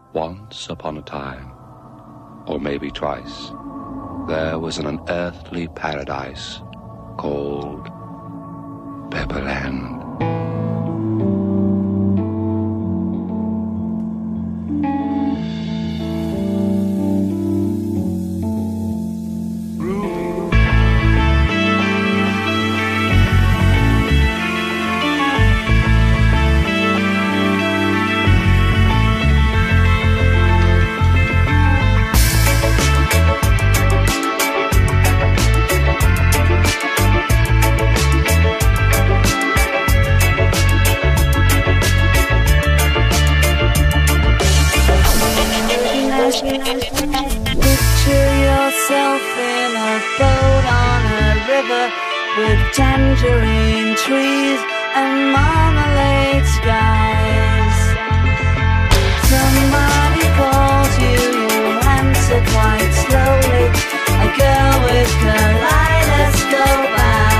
Once upon a time, or maybe twice, there was an unearthly paradise called Pepperland. Picture yourself in a boat on a river with tangerine trees and marmalade skies. Somebody calls you, you answer quite slowly. A girl with kaleidoscope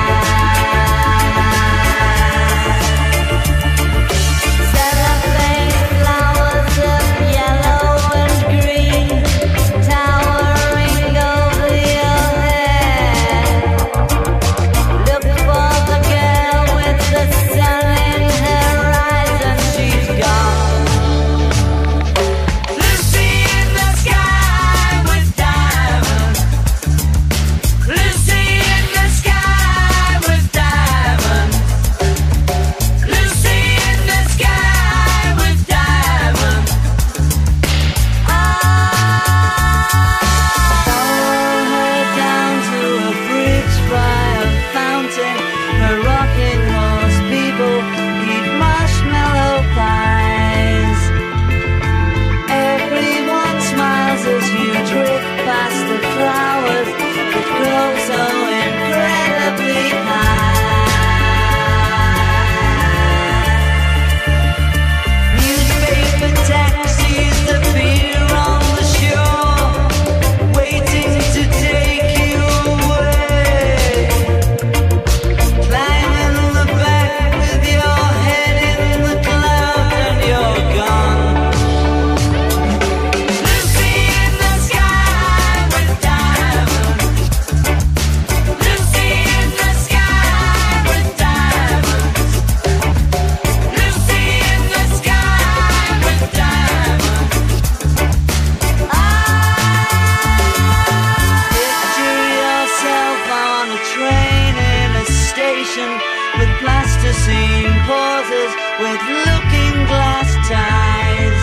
with plasticine pauses, with looking glass ties.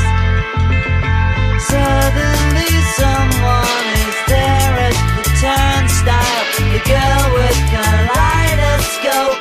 Suddenly someone is there at the turnstile, the girl with kaleidoscope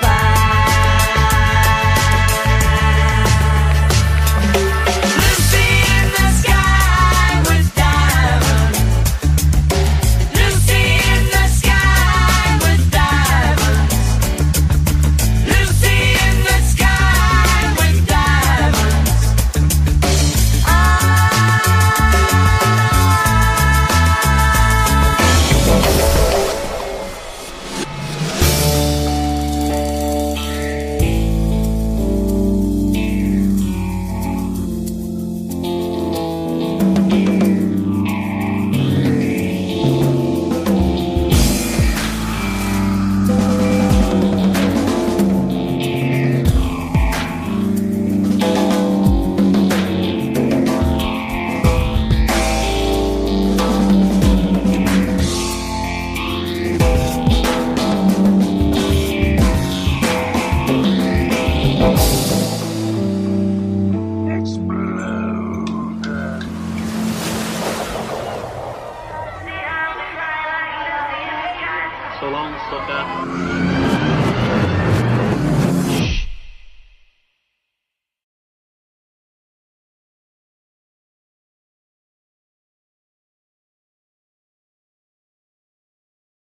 So long, sucker.